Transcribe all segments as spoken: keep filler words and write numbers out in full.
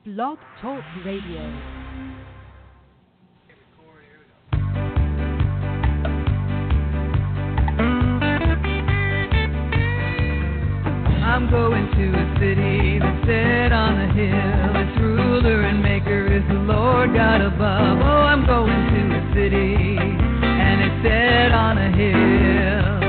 Blog Talk Radio. I'm going to a city that's set on a hill. Its ruler and maker is the Lord God above. Oh, I'm going to a city and it's set on a hill.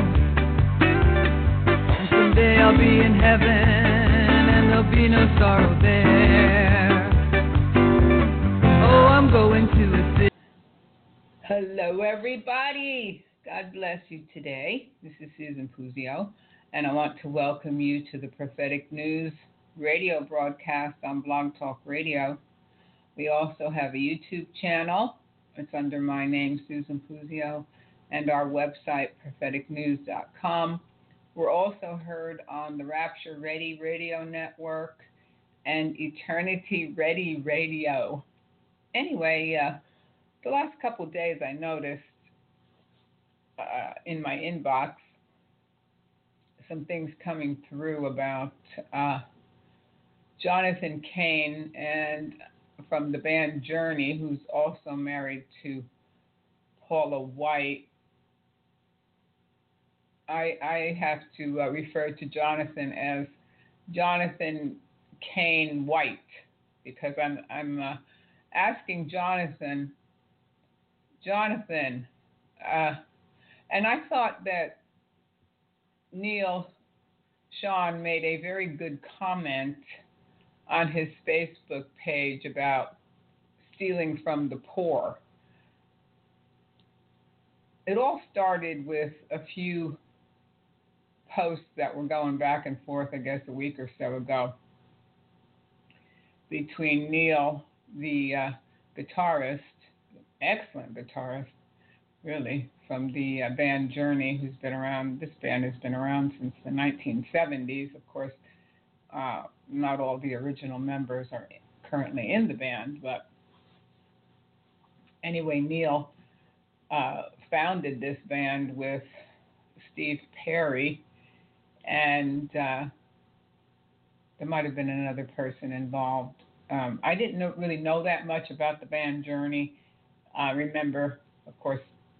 And someday I'll be in heaven and there'll be no sorrow there. Oh, I'm going to a city. Hello, everybody. God bless you today. This is Susan Puzio. And I want to welcome you to the Prophetic News radio broadcast on Blog Talk Radio. We also have a YouTube channel. It's under my name, Susan Puzio, and our website, prophetic news dot com. We're also heard on the Rapture Ready Radio Network and Eternity Ready Radio. Anyway, uh, the last couple of days I noticed uh, in my inbox some things coming through about uh, Jonathan Cain and from the band Journey, who's also married to Paula White. I, I have to uh, refer to Jonathan as Jonathan Cain White because I'm I'm uh, asking Jonathan, Jonathan, uh, and I thought that Neil Sean made a very good comment on his Facebook page about stealing from the poor. It all started with a few posts that were going back and forth, I guess a week or so ago, between Neil, the uh, guitarist, excellent guitarist, really, from the uh, band Journey, who's been around, this band has been around since the nineteen seventies. Of course, uh, not all the original members are currently in the band, but anyway, Neil uh, founded this band with Steve Perry, and uh, there might have been another person involved. Um, I didn't know, really know that much about the band Journey. I remember, of course,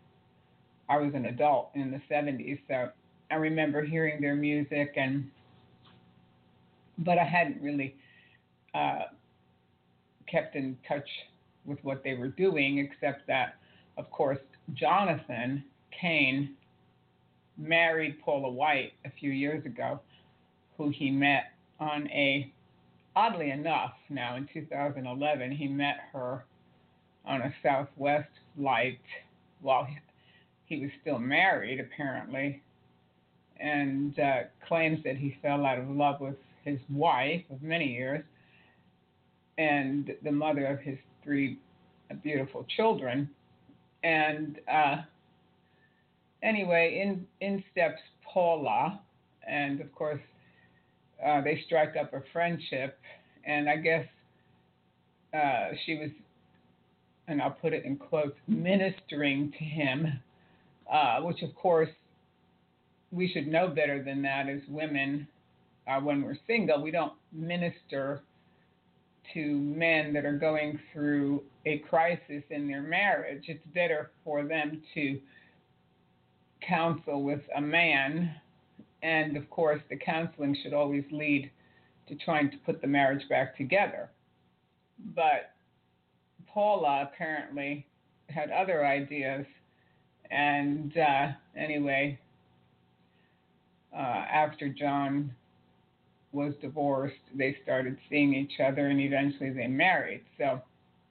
I was an adult in the seventies, so I remember hearing their music, and but I hadn't really uh, kept in touch with what they were doing, except that, of course, Jonathan Cain married Paula White a few years ago, who he met on a, oddly enough, now in two thousand eleven, he met her on a Southwest flight while he He was still married, apparently, and uh, claims that he fell out of love with his wife of many years and the mother of his three beautiful children. And uh, anyway, in, in steps Paula, and of course, uh, they strike up a friendship, and I guess uh, she was, and I'll put it in quotes, ministering to him. Uh, which, of course, we should know better than that as women. Uh, when we're single, we don't minister to men that are going through a crisis in their marriage. It's better for them to counsel with a man, and, of course, the counseling should always lead to trying to put the marriage back together. But Paula apparently had other ideas. And uh, anyway, uh, after John was divorced, they started seeing each other, and eventually they married. So,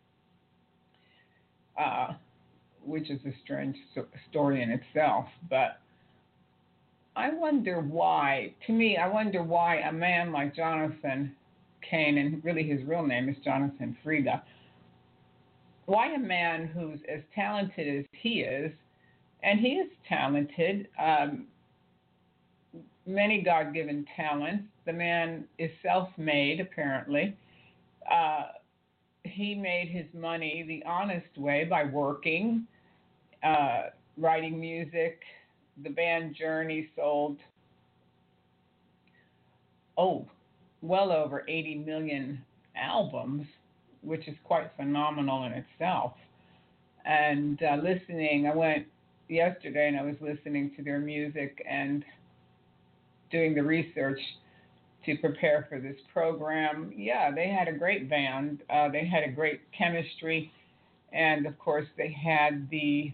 uh, which is a strange so- story in itself. But I wonder why, to me, I wonder why a man like Jonathan Cain, and really his real name is Jonathan Frieda, why a man who's as talented as he is, and he is talented, um, many God-given talents. The man is self-made, apparently. Uh, he made his money the honest way by working, uh, writing music. The band Journey sold, oh, well over eighty million albums, which is quite phenomenal in itself. And uh, listening, I went yesterday and I was listening to their music and doing the research to prepare for this program. Yeah, they had a great band. Uh, they had a great chemistry. And of course, they had the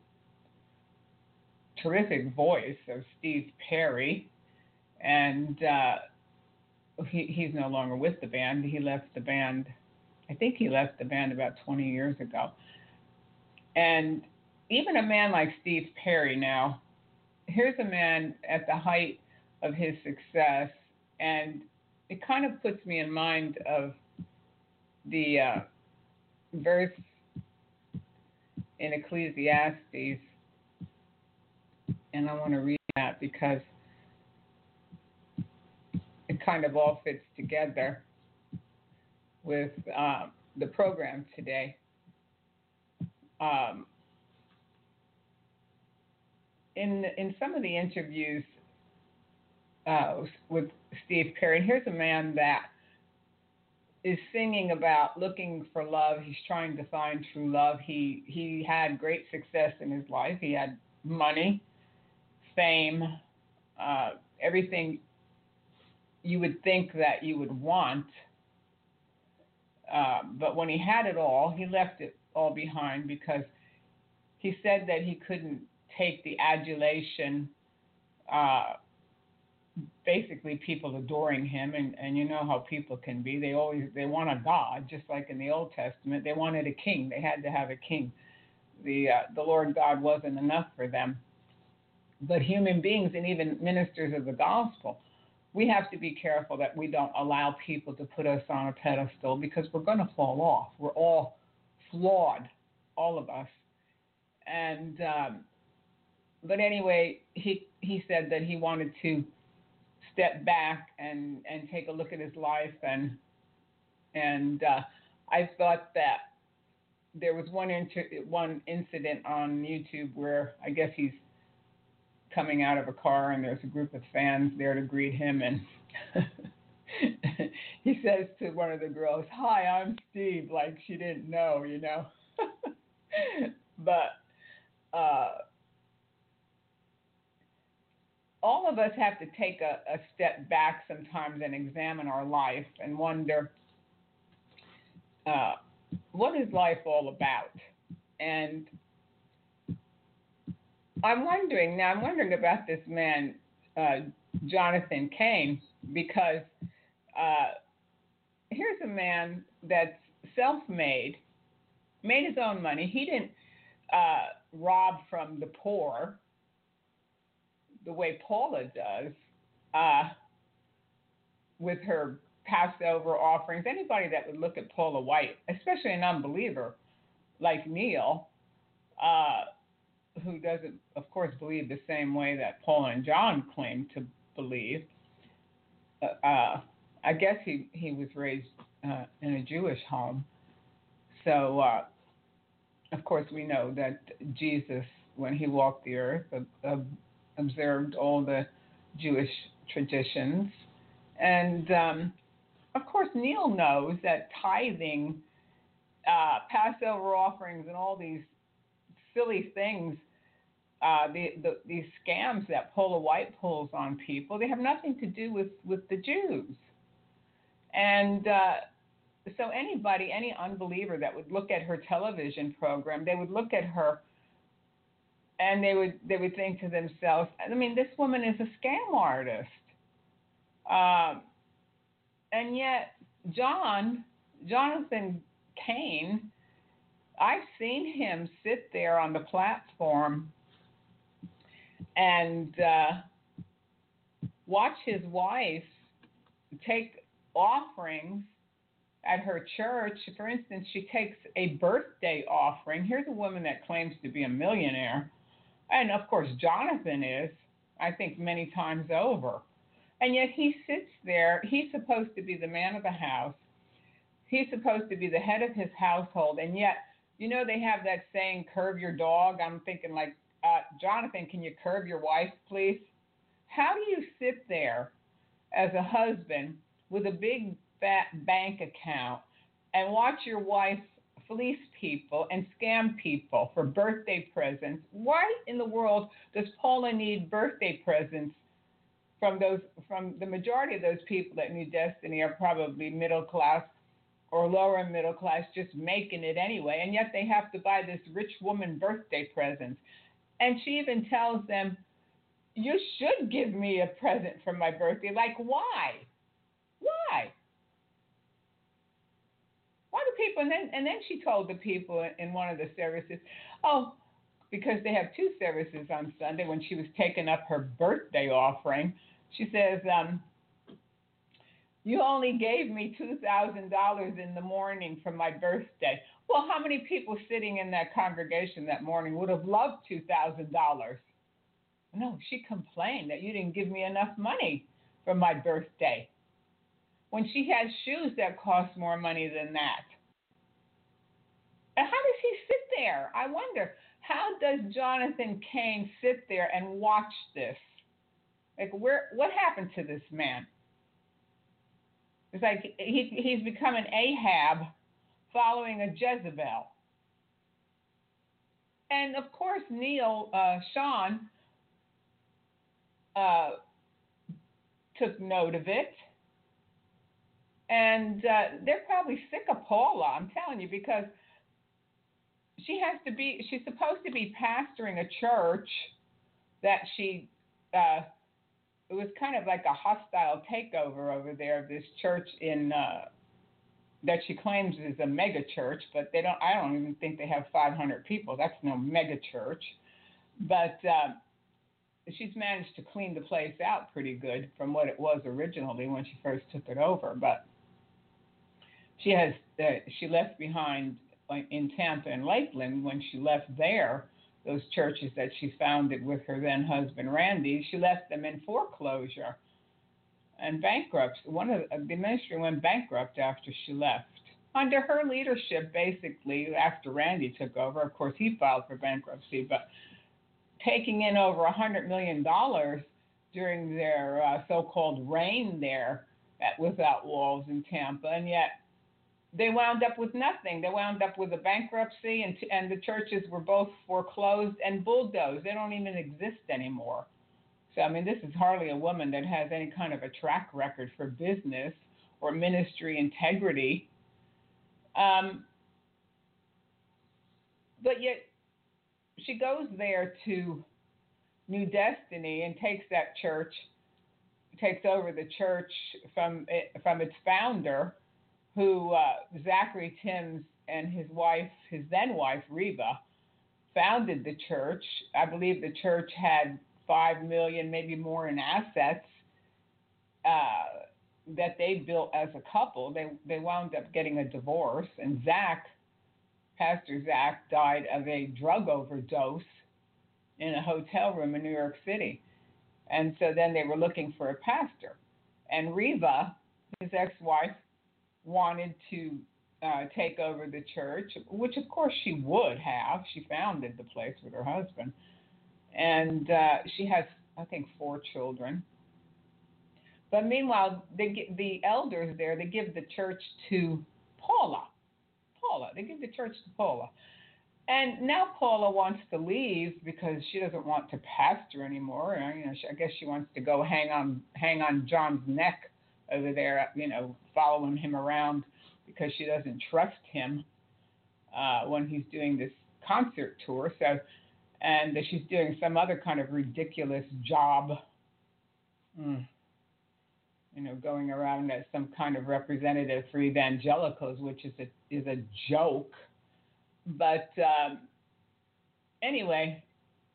terrific voice of Steve Perry. And uh, he, he's no longer with the band. He left the band, I think he left the band about twenty years ago. And even a man like Steve Perry now, here's a man at the height of his success, and it kind of puts me in mind of the uh, verse in Ecclesiastes, and I want to read that because it kind of all fits together with uh, the program today. Um, in in some of the interviews uh, with Steve Perry, and here's a man that is singing about looking for love. He's trying to find true love. He he had great success in his life. He had money, fame, uh, everything you would think that you would want. Uh, but when he had it all, he left it all behind because he said that he couldn't take the adulation, uh, basically people adoring him, and, and you know how people can be. They always they want a god, just like in the Old Testament. They wanted a king. They had to have a king. The uh, the Lord God wasn't enough for them. But human beings and even ministers of the gospel, we have to be careful that we don't allow people to put us on a pedestal because we're going to fall off. We're all flawed, all of us. And um, but anyway, he he said that he wanted to step back and, and take a look at his life, and and uh, I thought that there was one inter- one incident on YouTube where I guess he's coming out of a car and there's a group of fans there to greet him, and he says to one of the girls, "Hi, I'm Steve," like she didn't know, you know. But uh, all of us have to take a, a step back sometimes and examine our life and wonder, uh, what is life all about? And I'm wondering, now I'm wondering about this man, uh, Jonathan Cain, because uh, here's a man that's self-made, made his own money. He didn't uh, rob from the poor the way Paula does uh, with her Passover offerings. Anybody that would look at Paula White, especially an unbeliever like Neil, uh, who doesn't, of course, believe the same way that Paul and John claim to believe. Uh, uh, I guess he, he was raised uh, in a Jewish home. So, uh, of course, we know that Jesus, when he walked the earth, uh, uh, observed all the Jewish traditions. And, um, of course, Neil knows that tithing, uh, Passover offerings, and all these silly things, Uh, the, the, these scams that Paula White pulls on people, they have nothing to do with, with the Jews. And uh, so anybody, any unbeliever that would look at her television program, they would look at her and they would they would think to themselves, I mean, this woman is a scam artist. Um, and yet, John, Jonathan Cain, I've seen him sit there on the platform and uh, watch his wife take offerings at her church. For instance, she takes a birthday offering. Here's a woman that claims to be a millionaire. And of course, Jonathan is, I think, many times over. And yet he sits there. He's supposed to be the man of the house. He's supposed to be the head of his household. And yet, you know, they have that saying, curb your dog. I'm thinking like, uh, Jonathan, can you curb your wife, please? How do you sit there as a husband with a big fat bank account and watch your wife fleece people and scam people for birthday presents. Why in the world does Paula need birthday presents from those from the majority of those people at New Destiny are probably middle class or lower middle class, just making it anyway, and yet they have to buy this rich woman birthday presents. And she even tells them, you should give me a present for my birthday. Like, why? Why? Why do people, and then, and then she told the people in one of the services, oh, because they have two services on Sunday when she was taking up her birthday offering, she says, um, you only gave me two thousand dollars in the morning for my birthday. Well, how many people sitting in that congregation that morning would have loved two thousand dollars? No, she complained that you didn't give me enough money for my birthday, when she has shoes that cost more money than that. And how does he sit there? I wonder, how does Jonathan Cain sit there and watch this? Like, where? What happened to this man? It's like he, he's become an Ahab following a Jezebel. And of course, Neil, uh, Sean, uh, took note of it. And uh, they're probably sick of Paula, I'm telling you, because she has to be, she's supposed to be pastoring a church that she, uh, it was kind of like a hostile takeover over there of this church in, uh, that she claims is a mega church, but they don't, I don't even think they have five hundred people. That's no mega church. But uh, she's managed to clean the place out pretty good from what it was originally when she first took it over. But she has, uh, she left behind in Tampa and Lakeland when she left there, those churches that she founded with her then husband Randy, she left them in foreclosure and bankruptcy. One of the, the ministry went bankrupt after she left. Under her leadership, basically, after Randy took over, of course he filed for bankruptcy, but taking in over one hundred million dollars during their uh, so-called reign there at Without Walls in Tampa, and yet they wound up with nothing. They wound up with a bankruptcy, and, t- and the churches were both foreclosed and bulldozed. They don't even exist anymore. So, I mean, this is hardly a woman that has any kind of a track record for business or ministry integrity. Um, but yet, she goes there to New Destiny and takes that church, takes over the church from it, from its founder, who uh, Zachary Timms and his wife, his then wife, Reva, founded the church. I believe the church had five million, maybe more in assets uh, that they built as a couple. They, they wound up getting a divorce, and Zach, Pastor Zach, died of a drug overdose in a hotel room in New York City. And so then they were looking for a pastor. And Reva, his ex-wife, wanted to uh, take over the church, which of course she would have. She founded the place with her husband. And uh, she has, I think, four children. But meanwhile, they get, the elders there, they give the church to Paula. Paula. They give the church to Paula. And now Paula wants to leave because she doesn't want to pastor anymore. You know, she, I guess she wants to go hang on hang on John's neck over there, you know, following him around because she doesn't trust him uh, when he's doing this concert tour. So, and she's doing some other kind of ridiculous job, mm, you know, going around as some kind of representative for evangelicals, which is a is a joke. But um, anyway,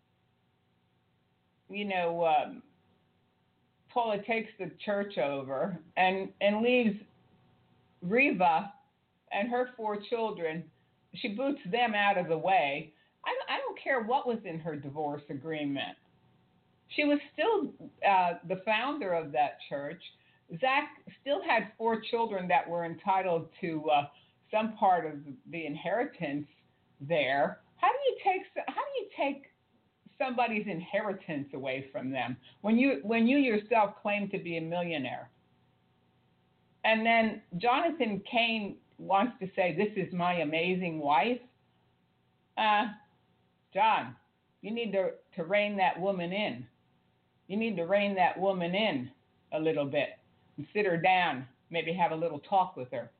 you know, um, Paula takes the church over and, and leaves Reva and her four children. She boots them out of the way. I, I don't care what was in her divorce agreement. She was still uh, the founder of that church. Zach still had four children that were entitled to uh, some part of the inheritance there. How do you take how do you take somebody's inheritance away from them when you when you yourself claim to be a millionaire? And then Jonathan Cain wants to say, "This is my amazing wife." Uh, John, you need to, to rein that woman in. You need to rein that woman in a little bit and sit her down, maybe have a little talk with her.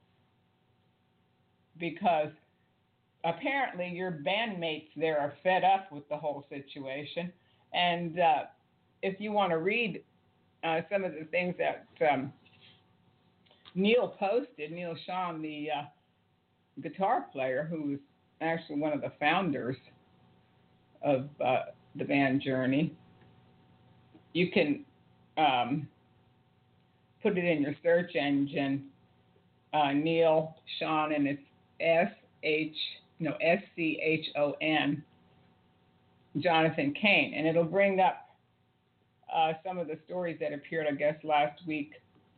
Because apparently your bandmates there are fed up with the whole situation. And uh, if you want to read uh, some of the things that um, Neil posted, Neil Sean, the uh, guitar player, who was actually one of the founders of uh, the band Journey, you can um, put it in your search engine, uh, Neil Sean, and it's S H no S C H O N, Jonathan Cain, and it'll bring up uh, some of the stories that appeared, I guess, last week.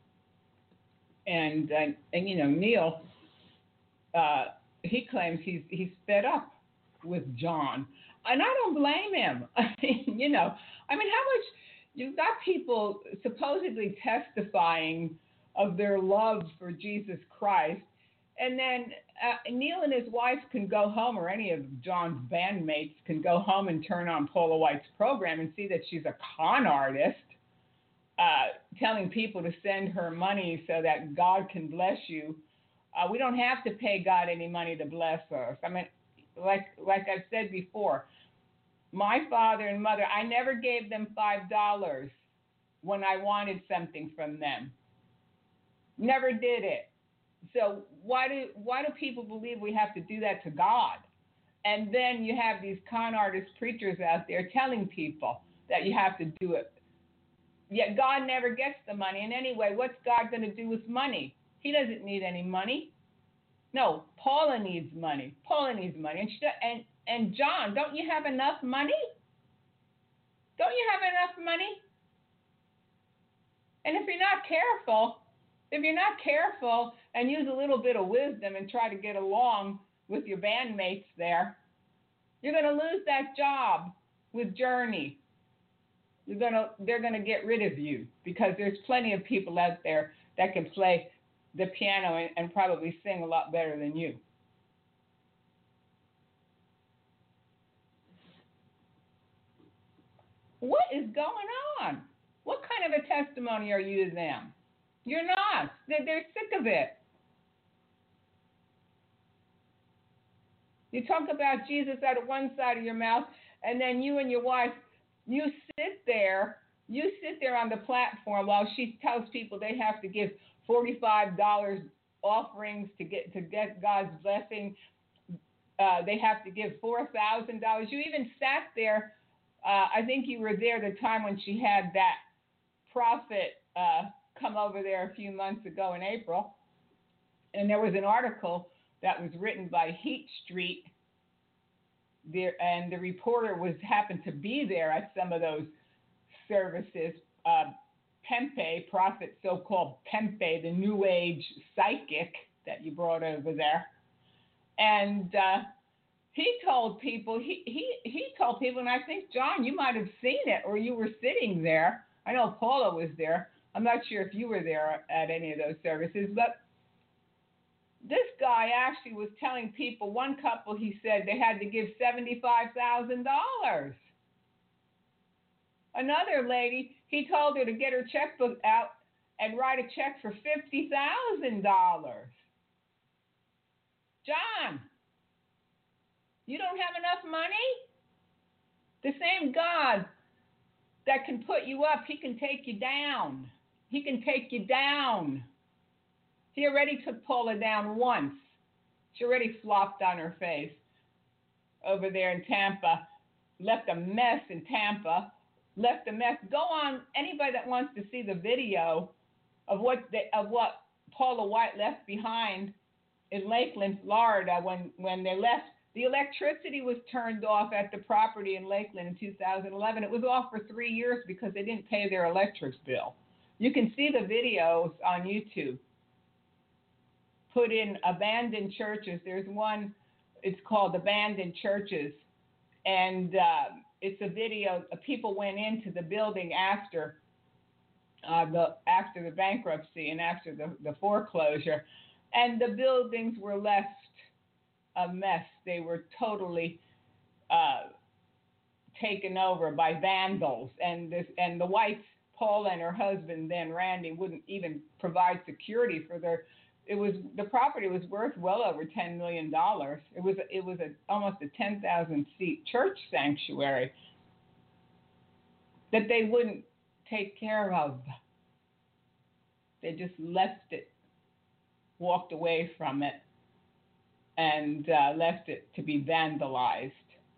And uh, and you know, Neil, uh, he claims he's he's fed up with John, and I don't blame him. I mean, you know, I mean, how much you've got people supposedly testifying of their love for Jesus Christ, and then uh, Neil and his wife can go home, or any of John's bandmates can go home and turn on Paula White's program and see that she's a con artist, uh, telling people to send her money so that God can bless you. Uh, we don't have to pay God any money to bless us. I mean, like like I've said before, my father and mother, I never gave them five dollars when I wanted something from them. Never did it. So why do why do people believe we have to do that to God? And then you have these con artist preachers out there telling people that you have to do it. Yet God never gets the money. And anyway, what's God going to do with money? He doesn't need any money. No, Paula needs money. Paula needs money. And she, and and John, don't you have enough money? Don't you have enough money? And if you're not careful, if you're not careful and use a little bit of wisdom and try to get along with your bandmates there, you're going to lose that job with Journey. You're gonna, they're going to get rid of you because there's plenty of people out there that can play the piano and, and probably sing a lot better than you. What is going on? What kind of a testimony are you to them? You're not. They're, they're sick of it. You talk about Jesus out of one side of your mouth, and then you and your wife, you sit there, you sit there on the platform while she tells people they have to give forty-five dollars offerings to get to get God's blessing. Uh, they have to give four thousand dollars. You even sat there. Uh, I think you were there the time when she had that prophet uh, come over there a few months ago in April, and there was an article that was written by Heat Street, there, and the reporter was happened to be there at some of those services. Uh, Pempe, prophet, so-called Pempe, the New Age psychic that you brought over there, and uh, he told people, he, he, he told people, and I think, John, you might have seen it, or you were sitting there. I know Paula was there. I'm not sure if you were there at any of those services, but this guy actually was telling people, one couple, he said they had to give seventy-five thousand dollars. Another lady, he told her to get her checkbook out and write a check for fifty thousand dollars. John, you don't have enough money? The same God that can put you up, he can take you down. He can take you down. He already took Paula down once. She already flopped on her face over there in Tampa, left a mess in Tampa, left a mess. Go on, anybody that wants to see the video of what they, of what Paula White left behind in Lakeland, Florida, when, when they left. The electricity was turned off at the property in Lakeland in two thousand eleven. It was off for three years because they didn't pay their electric bill. You can see the videos on YouTube. Put in abandoned churches. There's one, it's called Abandoned Churches. And uh, it's a video. People went into the building after uh, the after the bankruptcy and after the, the foreclosure, and the buildings were left a mess. They were totally uh, taken over by vandals, and this and the whites, Paula and her husband then Randy, wouldn't even provide security for their. It was the property was worth well over ten million dollars. It was it was a, almost a ten thousand seat church sanctuary that they wouldn't take care of. They just left it, walked away from it, and uh, left it to be vandalized.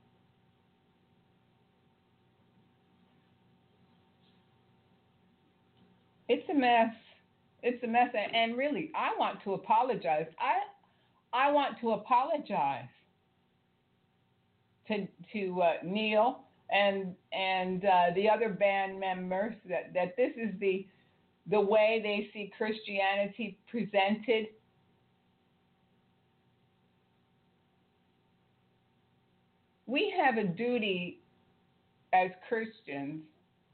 It's a mess. It's a mess, and really, I want to apologize. I I want to apologize to to uh, Neil and and uh, the other band members that, that this is the the way they see Christianity presented. We have a duty as Christians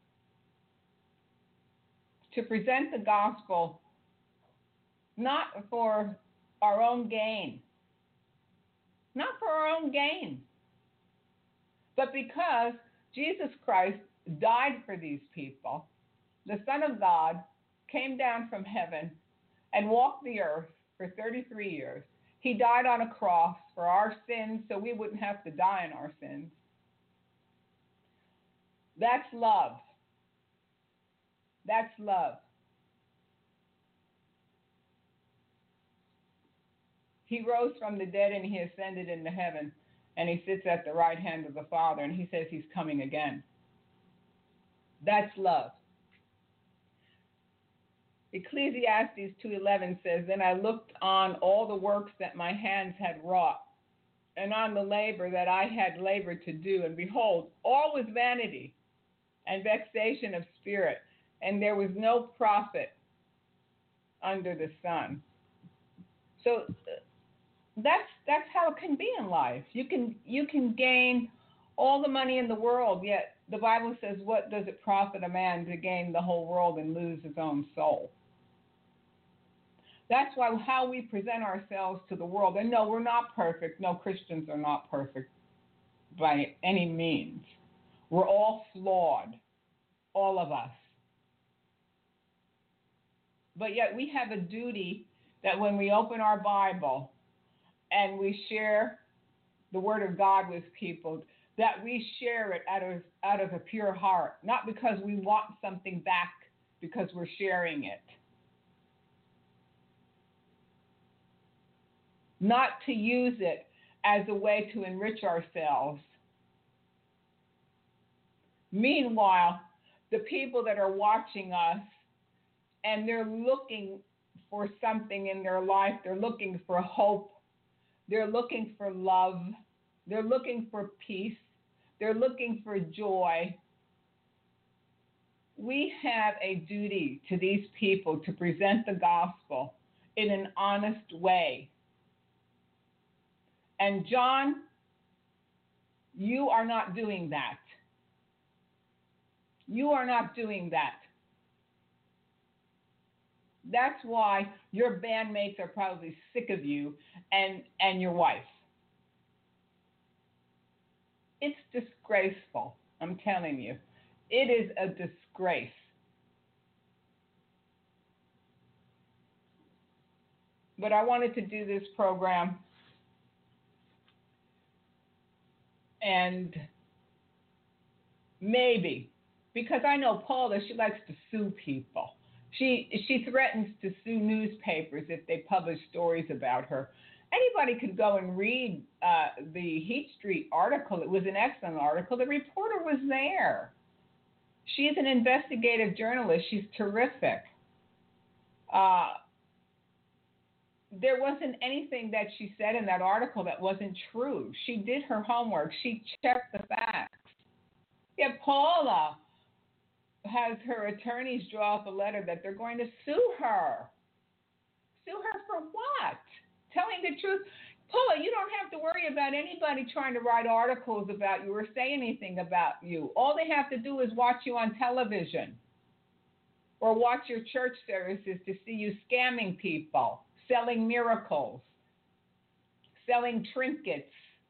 to present the gospel not for our own gain, not for our own gain, but because Jesus Christ died for these people. The Son of God came down from heaven and walked the earth for thirty-three years. He died on a cross for our sins so we wouldn't have to die in our sins. That's love. That's love. He rose from the dead and he ascended into heaven, and he sits at the right hand of the Father, and he says he's coming again. That's love. Ecclesiastes two eleven says, "Then I looked on all the works that my hands had wrought, and on the labor that I had labored to do, and behold, all was vanity and vexation of spirit, and there was no profit under the sun." So that's that's how it can be in life. You can you can gain all the money in the world, yet the Bible says, "What does it profit a man to gain the whole world and lose his own soul?" That's why how we present ourselves to the world. And no, we're not perfect. No, Christians are not perfect by any means. We're all flawed, all of us. But yet we have a duty that when we open our Bible and we share the Word of God with people, that we share it out of out of a pure heart, not because we want something back, because we're sharing it. Not to use it as a way to enrich ourselves. Meanwhile, the people that are watching us and they're looking for something in their life, they're looking for hope, they're looking for love, they're looking for peace, they're looking for joy. We have a duty to these people to present the gospel in an honest way. And John, you are not doing that. You are not doing that. That's why your bandmates are probably sick of you and, and your wife. It's disgraceful, I'm telling you. It is a disgrace. But I wanted to do this program, and maybe, because I know Paula, she likes to sue people. She she threatens to sue newspapers if they publish stories about her. Anybody could go and read uh, the Heat Street article. It was an excellent article. The reporter was there. She's an investigative journalist. She's terrific. Uh, there wasn't anything that she said in that article that wasn't true. She did her homework. She checked the facts. Yet Paula has her attorneys draw up a letter that they're going to sue her. Sue her for what? Telling the truth. Paula, you don't have to worry about anybody trying to write articles about you or say anything about you. All they have to do is watch you on television. or watch your church services to see you scamming people, selling miracles, selling trinkets.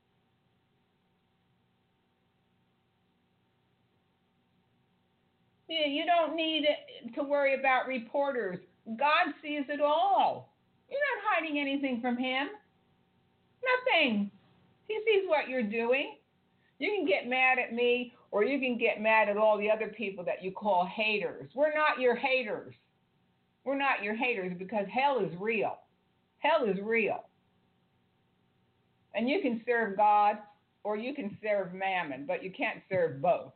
You don't need to worry about reporters. God sees it all. You're not hiding anything from him. Nothing. He sees what you're doing. You can get mad at me, or you can get mad at all the other people that you call haters. We're not your haters. We're not your haters because hell is real. Hell is real. And you can serve God or you can serve mammon, but you can't serve both.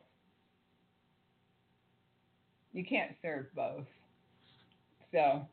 You can't serve both. So,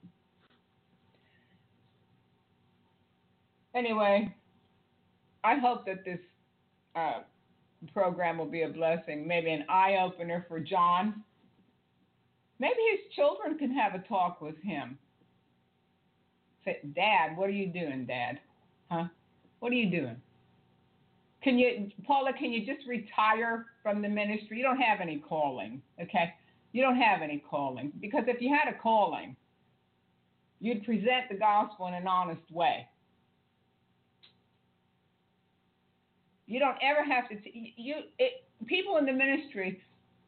anyway, I hope that this uh, program will be a blessing, maybe an eye-opener for John. Maybe his children can have a talk with him. Say, Dad, what are you doing, Dad? Huh? What are you doing? Can you, Paula, can you just retire from the ministry? You don't have any calling, okay? You don't have any calling. Because if you had a calling, you'd present the gospel in an honest way. You don't ever have to, t- you, it, people in the ministry,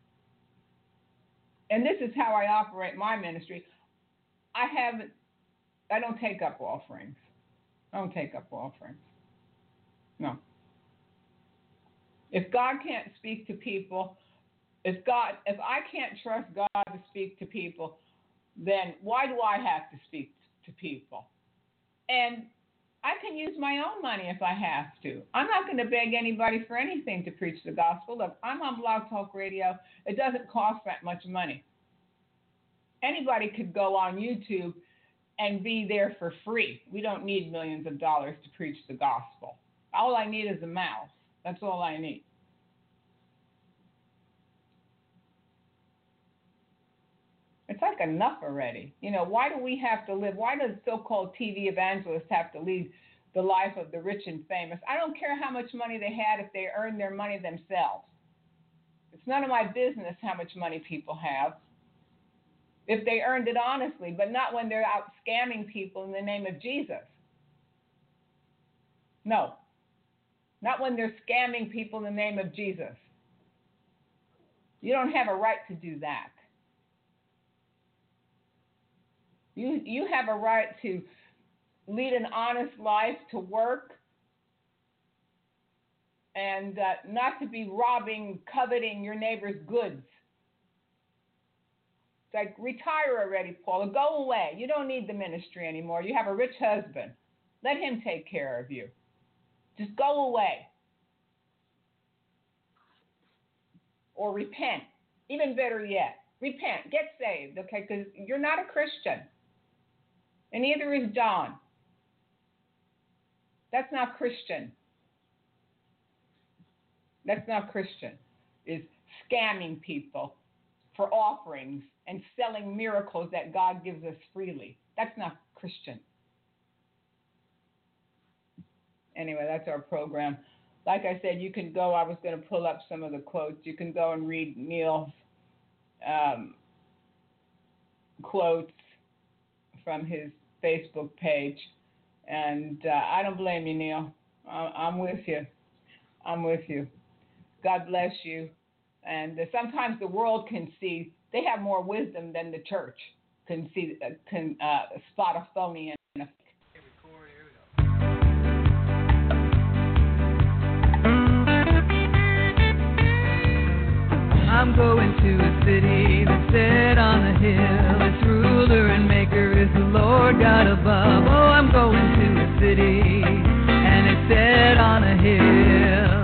and this is how I operate my ministry, I haven't, I don't take up offerings. I don't take up offerings. No. If God can't speak to people, if God, if I can't trust God to speak to people, then why do I have to speak to people? And I can use my own money if I have to. I'm not going to beg anybody for anything to preach the gospel. Look, I'm on Blog Talk Radio. It doesn't cost that much money. Anybody could go on YouTube and be there for free. We don't need millions of dollars to preach the gospel. All I need is a mouth. That's all I need. It's like enough already. You know, why do we have to live? Why does so-called T V evangelists have to lead the life of the rich and famous? I don't care how much money they had if they earned their money themselves. It's none of my business how much money people have. If they earned it honestly, but not when they're out scamming people in the name of Jesus. No. Not when they're scamming people in the name of Jesus. You don't have a right to do that. You you have a right to lead an honest life, to work, and uh, not to be robbing, coveting your neighbor's goods. It's like, retire already, Paula. Go away. You don't need the ministry anymore. You have a rich husband. Let him take care of you. Just go away. Or repent. Even better yet, repent. Get saved, okay? Because you're not a Christian. And neither is John. That's not Christian. That's not Christian. Is scamming people for offerings and selling miracles that God gives us freely. That's not Christian. Anyway, that's our program. Like I said, you can go, I was going to pull up some of the quotes. You can go and read Neil's um, quotes from his Facebook page. And uh, I don't blame you, Neil. I'm with you. I'm with you. God bless you. And uh, sometimes the world can see, they have more wisdom than the church can see, uh, can uh, spot a phony and a fake. I'm going to a city that's set on a hill. Its ruler and maker is the Lord God above. Oh, I'm going to a city and it's set on a hill.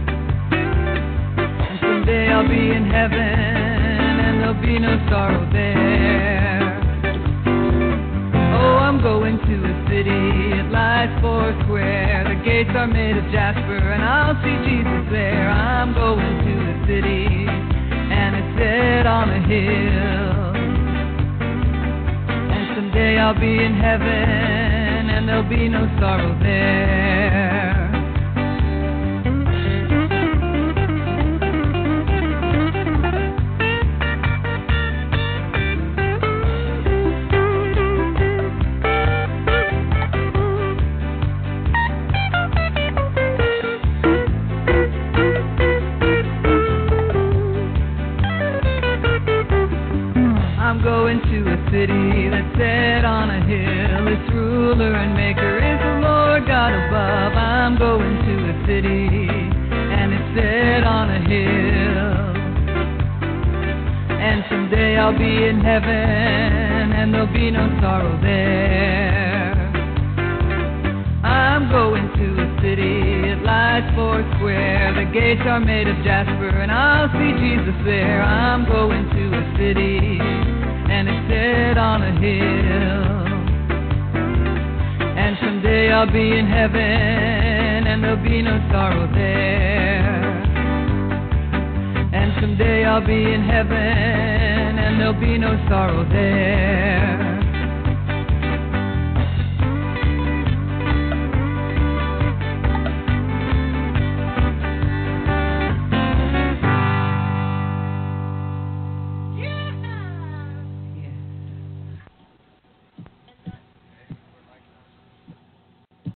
And someday I'll be in heaven and there'll be no sorrow there. Oh, I'm going to a city, it lies four square. The gates are made of jasper and I'll see Jesus there. I'm going to a city and it's set on a hill. And someday I'll be in heaven and there'll be no sorrow there. out above. I'm going to a city, and it's set on a hill. And someday I'll be in heaven, and there'll be no sorrow there. I'm going to a city, it lies four square. The gates are made of jasper, and I'll see Jesus there. I'm going to a city, and it's set on a hill. And someday I'll be in heaven, and there'll be no sorrow there. And someday I'll be in heaven, and there'll be no sorrow there.